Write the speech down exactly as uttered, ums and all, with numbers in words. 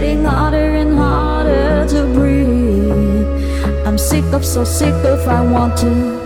getting harder and harder to breathe. I'm sick of, so sick of, I want to